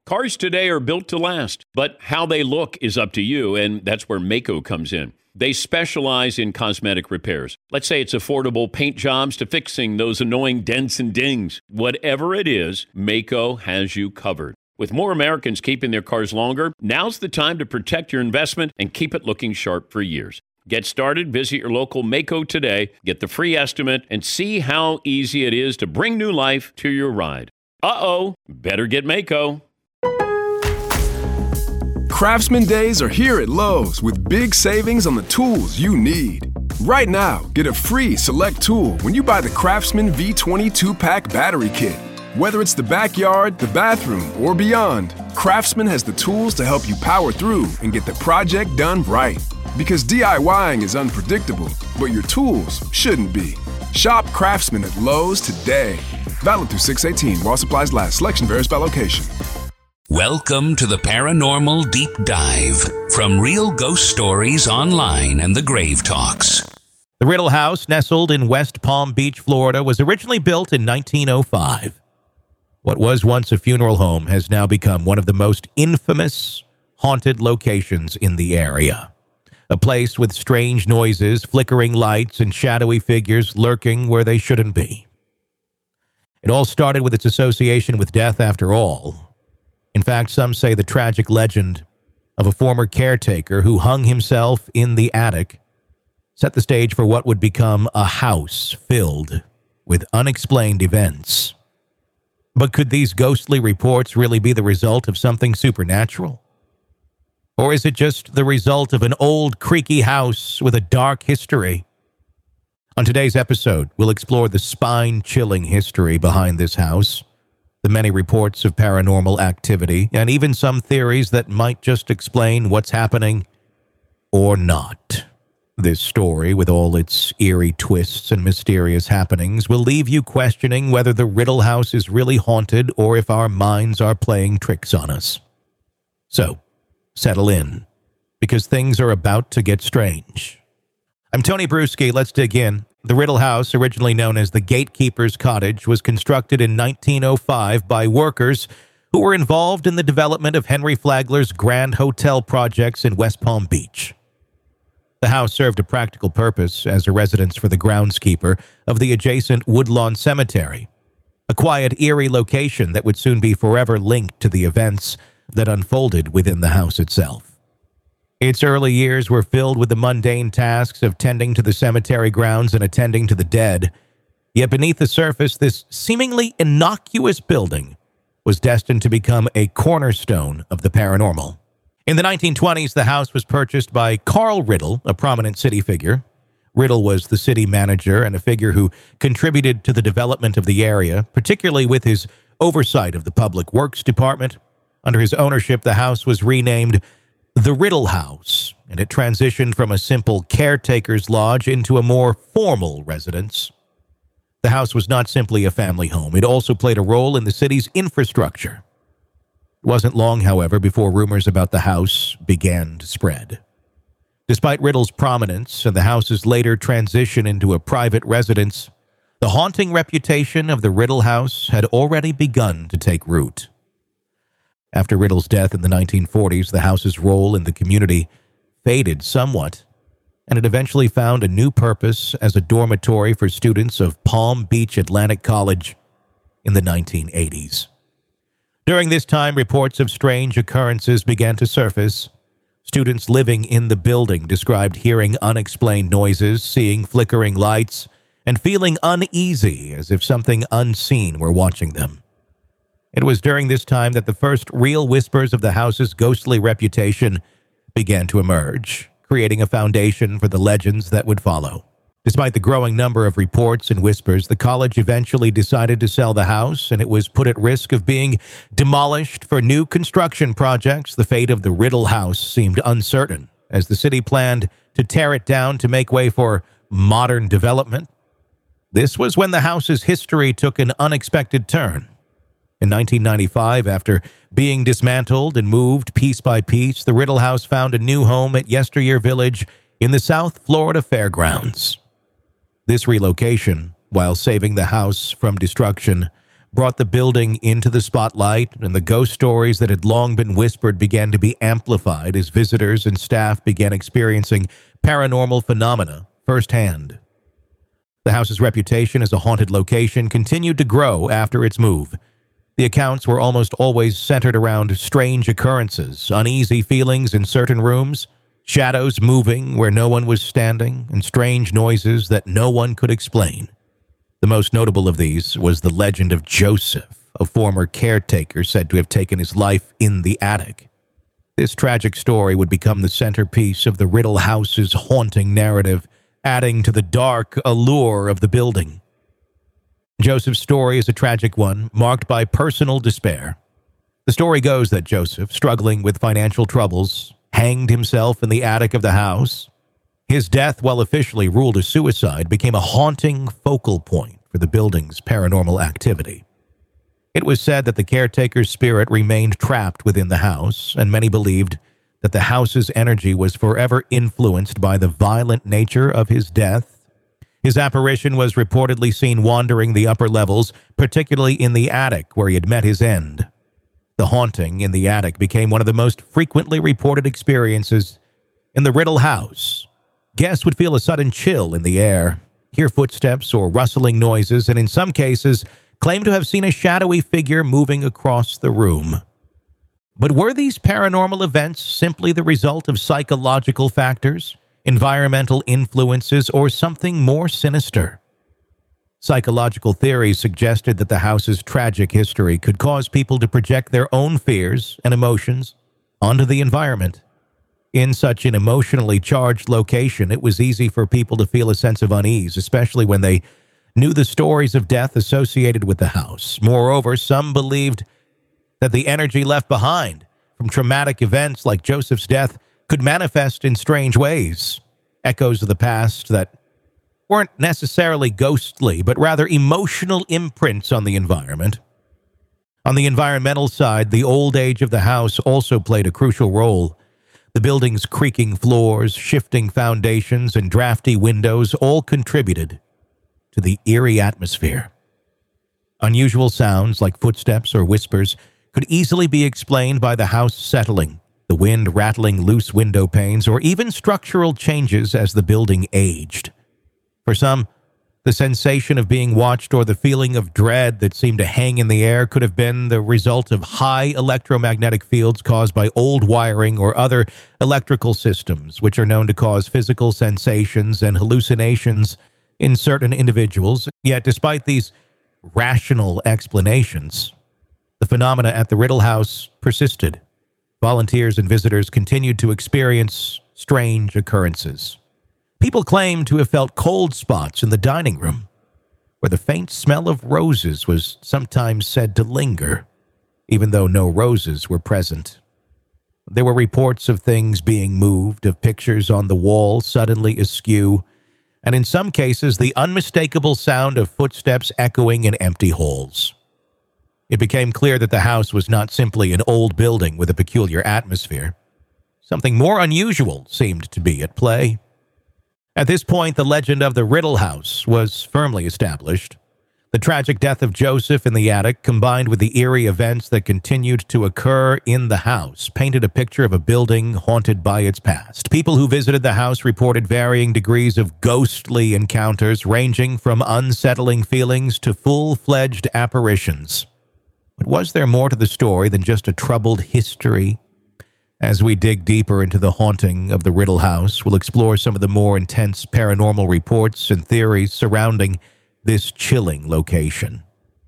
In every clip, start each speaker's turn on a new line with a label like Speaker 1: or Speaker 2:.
Speaker 1: Cars today are built to last, but how they look is up to you, and that's where Maaco comes in. They specialize in cosmetic repairs. Let's say it's affordable paint jobs to fixing those annoying dents and dings. Whatever it is, Maaco has you covered. With more Americans keeping their cars longer, now's the time to protect your investment and keep it looking sharp for years. Get started, visit your local Maaco today, get the free estimate, and see how easy it is to bring new life to your ride. Better get Maaco.
Speaker 2: Craftsman Days are here at Lowe's with big savings on the tools you need. Right now, get a free select tool when you buy the Craftsman V20 2-pack battery kit. Whether it's the backyard, the bathroom, or beyond, Craftsman has the tools to help you power through and get the project done right. Because DIYing is unpredictable, but your tools shouldn't be. Shop Craftsman at Lowe's today. Valid through 6/18 while supplies last. Selection varies by location.
Speaker 3: Welcome to the Paranormal Deep Dive from Real Ghost Stories Online and the Grave Talks.
Speaker 4: The Riddle House, nestled in West Palm Beach, Florida, was originally built in 1905. What was once a funeral home has now become one of the most infamous haunted locations in the area. A place with strange noises, flickering lights, and shadowy figures lurking where they shouldn't be. It all started with its association with death, after all. In fact, some say the tragic legend of a former caretaker who hung himself in the attic set the stage for what would become a house filled with unexplained events. But could these ghostly reports really be the result of something supernatural? Or is it just the result of an old, creaky house with a dark history? On today's episode, we'll explore the spine-chilling history behind this house, the many reports of paranormal activity, and even some theories that might just explain what's happening or not. This story, with all its eerie twists and mysterious happenings, will leave you questioning whether the Riddle House is really haunted or if our minds are playing tricks on us. So, settle in, because things are about to get strange. I'm Tony Bruschi. Let's dig in. The Riddle House, originally known as the Gatekeeper's Cottage, was constructed in 1905 by workers who were involved in the development of Henry Flagler's Grand Hotel projects in West Palm Beach. The house served a practical purpose as a residence for the groundskeeper of the adjacent Woodlawn Cemetery, a quiet, eerie location that would soon be forever linked to the events that unfolded within the house itself. Its early years were filled with the mundane tasks of tending to the cemetery grounds and attending to the dead. Yet beneath the surface, this seemingly innocuous building was destined to become a cornerstone of the paranormal. In the 1920s, the house was purchased by Carl Riddle, a prominent city figure. Riddle was the city manager and a figure who contributed to the development of the area, particularly with his oversight of the Public Works Department. Under his ownership, the house was renamed the Riddle House, and it transitioned from a simple caretaker's lodge into a more formal residence. The house was not simply a family home. It also played a role in the city's infrastructure. It wasn't long, however, before rumors about the house began to spread. Despite Riddle's prominence and the house's later transition into a private residence, the haunting reputation of the Riddle House had already begun to take root. After Riddle's death in the 1940s, the house's role in the community faded somewhat, and it eventually found a new purpose as a dormitory for students of Palm Beach Atlantic College in the 1980s. During this time, reports of strange occurrences began to surface. Students living in the building described hearing unexplained noises, seeing flickering lights, and feeling uneasy as if something unseen were watching them. It was during this time that the first real whispers of the house's ghostly reputation began to emerge, creating a foundation for the legends that would follow. Despite the growing number of reports and whispers, the college eventually decided to sell the house, and it was put at risk of being demolished for new construction projects. The fate of the Riddle House seemed uncertain, as the city planned to tear it down to make way for modern development. This was when the house's history took an unexpected turn. In 1995, after being dismantled and moved piece by piece, the Riddle House found a new home at Yesteryear Village in the South Florida Fairgrounds. This relocation, while saving the house from destruction, brought the building into the spotlight, and the ghost stories that had long been whispered began to be amplified as visitors and staff began experiencing paranormal phenomena firsthand. The house's reputation as a haunted location continued to grow after its move. The accounts were almost always centered around strange occurrences, uneasy feelings in certain rooms, shadows moving where no one was standing, and strange noises that no one could explain. The most notable of these was the legend of Joseph, a former caretaker said to have taken his life in the attic. This tragic story would become the centerpiece of the Riddle House's haunting narrative, adding to the dark allure of the building. Joseph's story is a tragic one, marked by personal despair. The story goes that Joseph, struggling with financial troubles, hanged himself in the attic of the house. His death, while officially ruled a suicide, became a haunting focal point for the building's paranormal activity. It was said that the caretaker's spirit remained trapped within the house, and many believed that the house's energy was forever influenced by the violent nature of his death. His apparition was reportedly seen wandering the upper levels, particularly in the attic where he had met his end. The haunting in the attic became one of the most frequently reported experiences in the Riddle House. Guests would feel a sudden chill in the air, hear footsteps or rustling noises, and in some cases, claim to have seen a shadowy figure moving across the room. But were these paranormal events simply the result of psychological factors, environmental influences, or something more sinister? Psychological theories suggested that the house's tragic history could cause people to project their own fears and emotions onto the environment. In such an emotionally charged location, it was easy for people to feel a sense of unease, especially when they knew the stories of death associated with the house. Moreover, some believed that the energy left behind from traumatic events like Joseph's death could manifest in strange ways, echoes of the past that weren't necessarily ghostly, but rather emotional imprints on the environment. On the environmental side, the old age of the house also played a crucial role. The building's creaking floors, shifting foundations, and drafty windows all contributed to the eerie atmosphere. Unusual sounds like footsteps or whispers could easily be explained by the house settling, the wind rattling loose window panes, or even structural changes as the building aged. For some, the sensation of being watched or the feeling of dread that seemed to hang in the air could have been the result of high electromagnetic fields caused by old wiring or other electrical systems, which are known to cause physical sensations and hallucinations in certain individuals. Yet, despite these rational explanations, the phenomena at the Riddle House persisted. Volunteers and visitors continued to experience strange occurrences. People claimed to have felt cold spots in the dining room, where the faint smell of roses was sometimes said to linger, even though no roses were present. There were reports of things being moved, of pictures on the wall suddenly askew, and in some cases the unmistakable sound of footsteps echoing in empty halls. It became clear that the house was not simply an old building with a peculiar atmosphere. Something more unusual seemed to be at play. At this point, the legend of the Riddle House was firmly established. The tragic death of Joseph in the attic, combined with the eerie events that continued to occur in the house, painted a picture of a building haunted by its past. People who visited the house reported varying degrees of ghostly encounters, ranging from unsettling feelings to full-fledged apparitions. But was there more to the story than just a troubled history? As we dig deeper into the haunting of the Riddle House, we'll explore some of the more intense paranormal reports and theories surrounding this chilling location.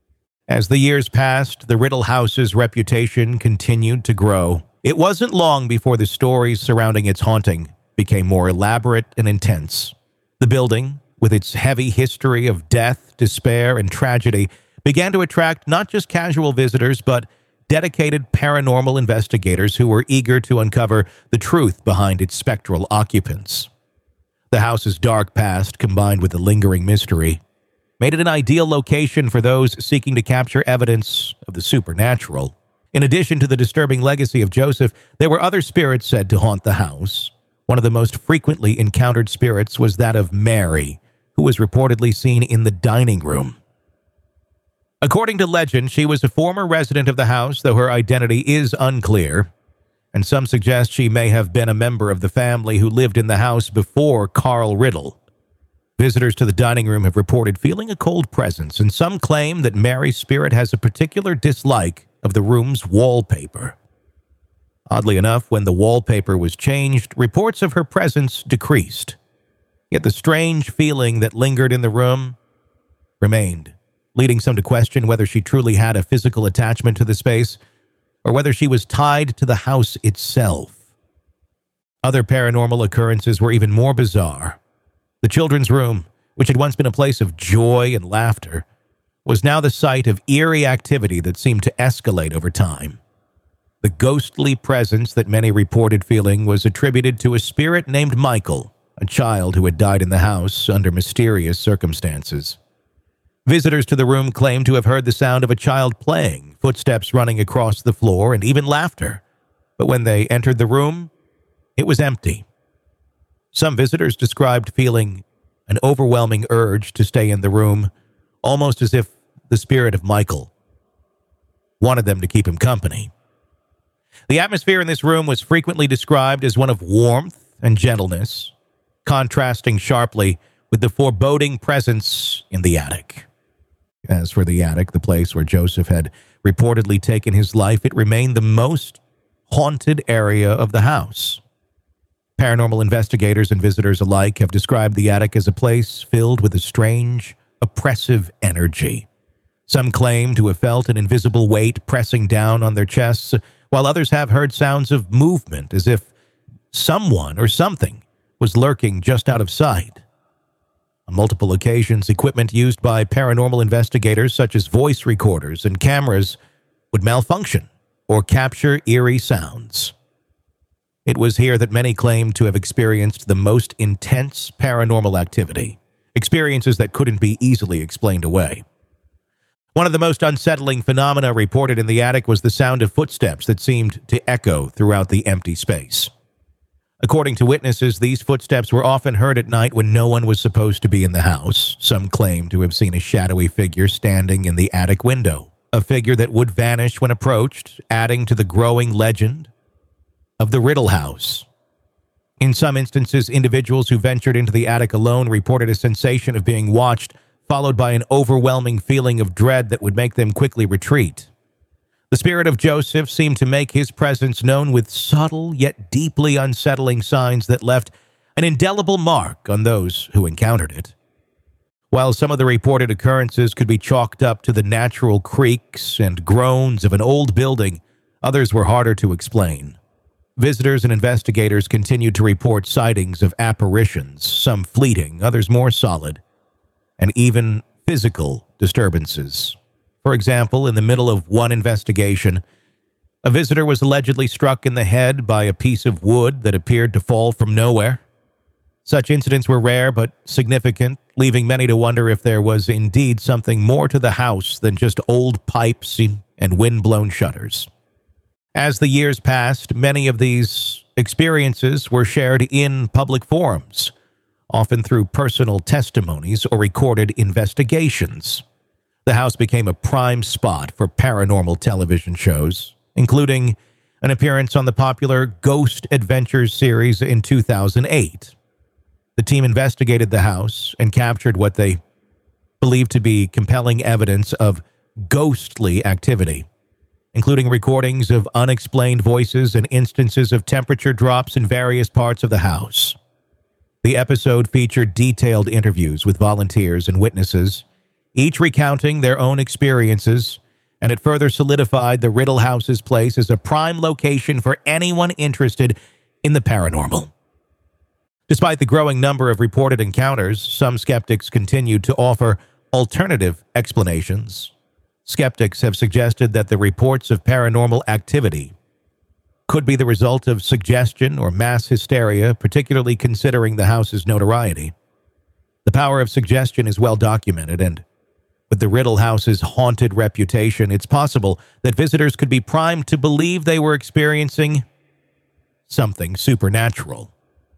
Speaker 4: As the years passed, the Riddle House's reputation continued to grow. It wasn't long before the stories surrounding its haunting became more elaborate and intense. The building, with its heavy history of death, despair, and tragedy, began to attract not just casual visitors, but dedicated paranormal investigators who were eager to uncover the truth behind its spectral occupants. The house's dark past, combined with the lingering mystery, made it an ideal location for those seeking to capture evidence of the supernatural. In addition to the disturbing legacy of Joseph, there were other spirits said to haunt the house. One of the most frequently encountered spirits was that of Mary, who was reportedly seen in the dining room. According to legend, she was a former resident of the house, though her identity is unclear, and some suggest she may have been a member of the family who lived in the house before Carl Riddle. Visitors to the dining room have reported feeling a cold presence, and some claim that Mary's spirit has a particular dislike of the room's wallpaper. Oddly enough, when the wallpaper was changed, reports of her presence decreased. Yet the strange feeling that lingered in the room remained, leading some to question whether she truly had a physical attachment to the space or whether she was tied to the house itself. Other paranormal occurrences were even more bizarre. The children's room, which had once been a place of joy and laughter, was now the site of eerie activity that seemed to escalate over time. The ghostly presence that many reported feeling was attributed to a spirit named Michael, a child who had died in the house under mysterious circumstances. Visitors to the room claimed to have heard the sound of a child playing, footsteps running across the floor, and even laughter. But when they entered the room, it was empty. Some visitors described feeling an overwhelming urge to stay in the room, almost as if the spirit of Michael wanted them to keep him company. The atmosphere in this room was frequently described as one of warmth and gentleness, contrasting sharply with the foreboding presence in the attic. As for the attic, the place where Joseph had reportedly taken his life, it remained the most haunted area of the house. Paranormal investigators and visitors alike have described the attic as a place filled with a strange, oppressive energy. Some claim to have felt an invisible weight pressing down on their chests, while others have heard sounds of movement, as if someone or something was lurking just out of sight. On multiple occasions, equipment used by paranormal investigators, such as voice recorders and cameras, would malfunction or capture eerie sounds. It was here that many claimed to have experienced the most intense paranormal activity, experiences that couldn't be easily explained away. One of the most unsettling phenomena reported in the attic was the sound of footsteps that seemed to echo throughout the empty space. According to witnesses, these footsteps were often heard at night when no one was supposed to be in the house. Some claimed to have seen a shadowy figure standing in the attic window, a figure that would vanish when approached, adding to the growing legend of the Riddle House. In some instances, individuals who ventured into the attic alone reported a sensation of being watched, followed by an overwhelming feeling of dread that would make them quickly retreat. The spirit of Joseph seemed to make his presence known with subtle yet deeply unsettling signs that left an indelible mark on those who encountered it. While some of the reported occurrences could be chalked up to the natural creaks and groans of an old building, others were harder to explain. Visitors and investigators continued to report sightings of apparitions, some fleeting, others more solid, and even physical disturbances. For example, in the middle of one investigation, a visitor was allegedly struck in the head by a piece of wood that appeared to fall from nowhere. Such incidents were rare but significant, leaving many to wonder if there was indeed something more to the house than just old pipes and wind-blown shutters. As the years passed, many of these experiences were shared in public forums, often through personal testimonies or recorded investigations. The house became a prime spot for paranormal television shows, including an appearance on the popular Ghost Adventures series in 2008. The team investigated the house and captured what they believed to be compelling evidence of ghostly activity, including recordings of unexplained voices and instances of temperature drops in various parts of the house. The episode featured detailed interviews with volunteers and witnesses, each recounting their own experiences, and it further solidified the Riddle House's place as a prime location for anyone interested in the paranormal. Despite the growing number of reported encounters, some skeptics continued to offer alternative explanations. Skeptics have suggested that the reports of paranormal activity could be the result of suggestion or mass hysteria, particularly considering the house's notoriety. The power of suggestion is well documented, and with the Riddle House's haunted reputation, it's possible that visitors could be primed to believe they were experiencing something supernatural.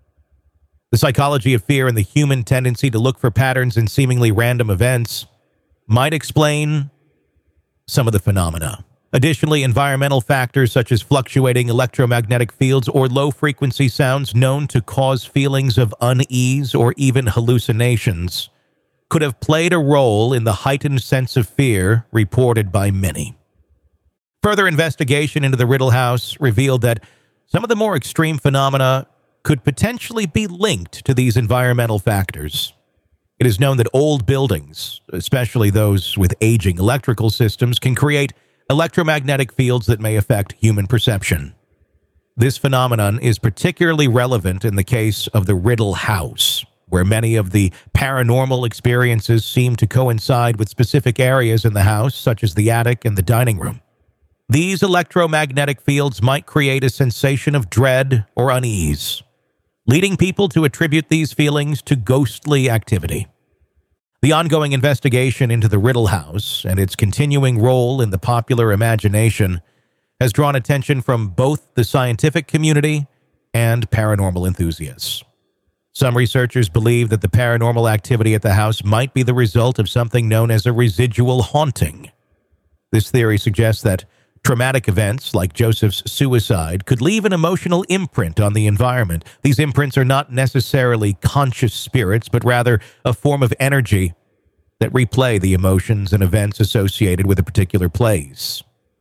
Speaker 4: The psychology of fear and the human tendency to look for patterns in seemingly random events might explain some of the phenomena. Additionally, environmental factors such as fluctuating electromagnetic fields or low-frequency sounds known to cause feelings of unease or even hallucinations could have played a role in the heightened sense of fear reported by many. Further investigation into the Riddle House revealed that some of the more extreme phenomena could potentially be linked to these environmental factors. It is known that old buildings, especially those with aging electrical systems, can create electromagnetic fields that may affect human perception. This phenomenon is particularly relevant in the case of the Riddle House, where many of the paranormal experiences seem to coincide with specific areas in the house, such as the attic and the dining room. These electromagnetic fields might create a sensation of dread or unease, leading people to attribute these feelings to ghostly activity. The ongoing investigation into the Riddle House and its continuing role in the popular imagination has drawn attention from both the scientific community and paranormal enthusiasts. Some researchers believe that the paranormal activity at the house might be the result of something known as a residual haunting. This theory suggests that traumatic events like Joseph's suicide could leave an emotional imprint on the environment. These imprints are not necessarily conscious spirits, but rather a form of energy that replay the emotions and events associated with a particular place.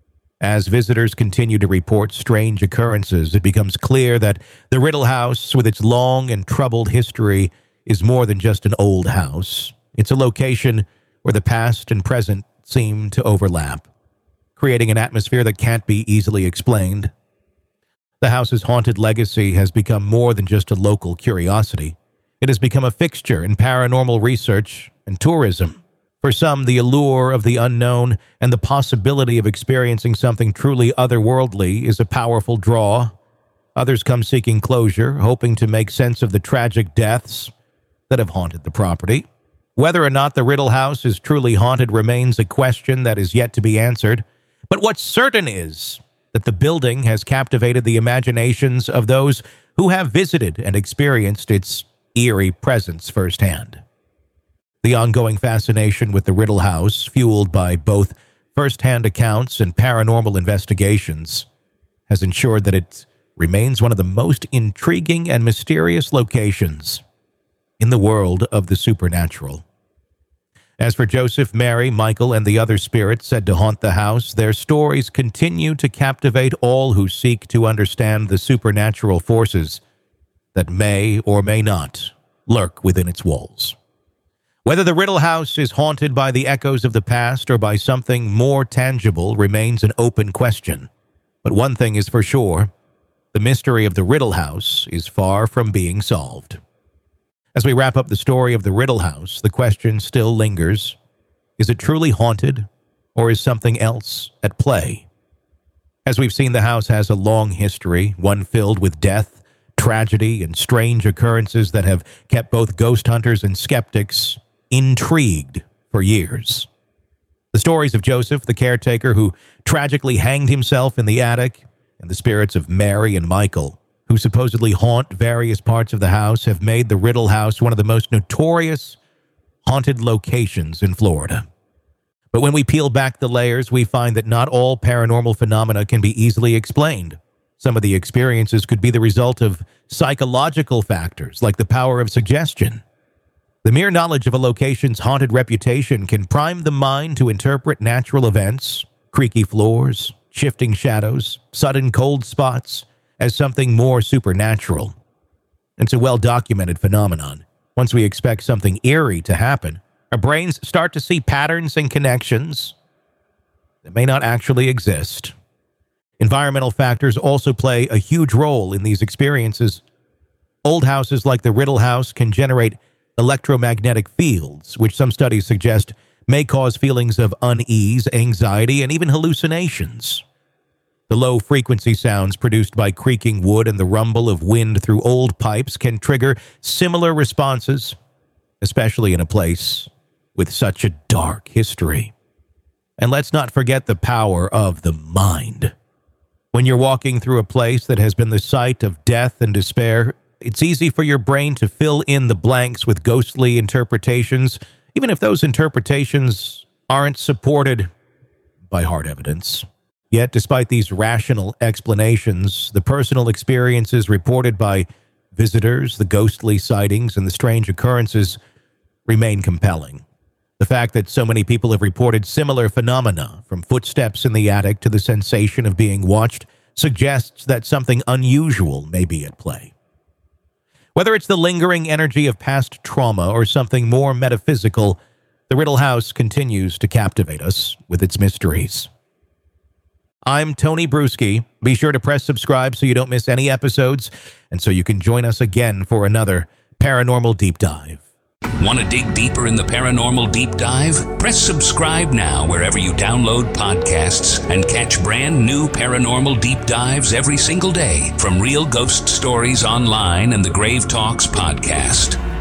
Speaker 4: As visitors continue to report strange occurrences, it becomes clear that the Riddle House, with its long and troubled history, is more than just an old house. It's a location where the past and present seem to overlap, creating an atmosphere that can't be easily explained. The house's haunted legacy has become more than just a local curiosity. It has become a fixture in paranormal research and tourism. For some, the allure of the unknown and the possibility of experiencing something truly otherworldly is a powerful draw. Others come seeking closure, hoping to make sense of the tragic deaths that have haunted the property. Whether or not the Riddle House is truly haunted remains a question that is yet to be answered. But what's certain is that the building has captivated the imaginations of those who have visited and experienced its eerie presence firsthand. The ongoing fascination with the Riddle House, fueled by both first-hand accounts and paranormal investigations, has ensured that it remains one of the most intriguing and mysterious locations in the world of the supernatural. As for Joseph, Mary, Michael, and the other spirits said to haunt the house, their stories continue to captivate all who seek to understand the supernatural forces that may or may not lurk within its walls. Whether the Riddle House is haunted by the echoes of the past or by something more tangible remains an open question. But one thing is for sure, the mystery of the Riddle House is far from being solved. As we wrap up the story of the Riddle House, the question still lingers. Is it truly haunted, or is something else at play? As we've seen, the house has a long history, one filled with death, tragedy, and strange occurrences that have kept both ghost hunters and skeptics intrigued for years. The stories of Joseph, the caretaker who tragically hanged himself in the attic, and the spirits of Mary and Michael, who supposedly haunt various parts of the house, have made the Riddle House one of the most notorious haunted locations in Florida. But when we peel back the layers, we find that not all paranormal phenomena can be easily explained. Some of the experiences could be the result of psychological factors, like the power of suggestion. The mere knowledge of a location's haunted reputation can prime the mind to interpret natural events, creaky floors, shifting shadows, sudden cold spots, as something more supernatural. It's a well-documented phenomenon. Once we expect something eerie to happen, our brains start to see patterns and connections that may not actually exist. Environmental factors also play a huge role in these experiences. Old houses like the Riddle House can generate electromagnetic fields, which some studies suggest may cause feelings of unease, anxiety, and even hallucinations. The low-frequency sounds produced by creaking wood and the rumble of wind through old pipes can trigger similar responses, especially in a place with such a dark history. And let's not forget the power of the mind. When you're walking through a place that has been the site of death and despair, it's easy for your brain to fill in the blanks with ghostly interpretations, even if those interpretations aren't supported by hard evidence. Yet, despite these rational explanations, the personal experiences reported by visitors, the ghostly sightings, and the strange occurrences remain compelling. The fact that so many people have reported similar phenomena, from footsteps in the attic to the sensation of being watched, suggests that something unusual may be at play. Whether it's the lingering energy of past trauma or something more metaphysical, the Riddle House continues to captivate us with its mysteries. I'm Tony Bruschi. Be sure to press subscribe so you don't miss any episodes, and so you can join us again for another Paranormal Deep Dive.
Speaker 3: Want to dig deeper in the Paranormal Deep Dive? Press subscribe now wherever you download podcasts and catch brand new Paranormal Deep Dives every single day from Real Ghost Stories Online and the Grave Talks podcast.